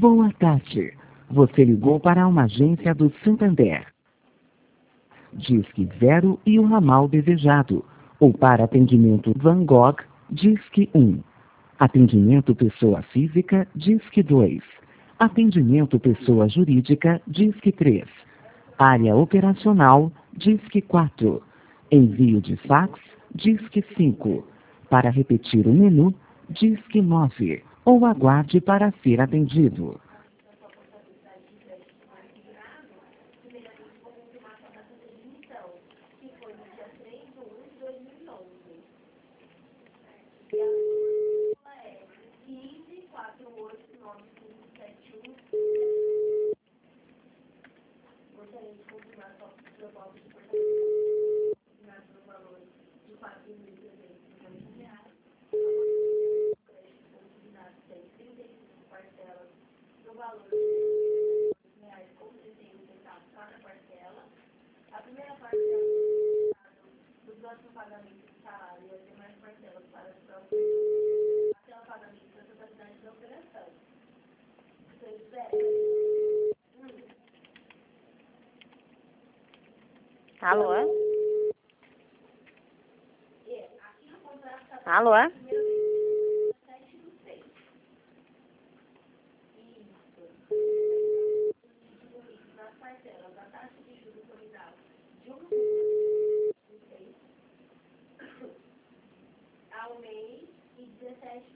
Boa tarde. Você ligou para uma agência do Santander. Disque 0 e o ramal desejado. Ou para atendimento Van Gogh, Disque 1. Atendimento pessoa física, Disque 2. Atendimento pessoa jurídica, Disque 3. Área operacional, Disque 4. Envio de fax, Disque 5. Para repetir o menu, Disque 9. Ou aguarde para ser atendido. Alô? Alô?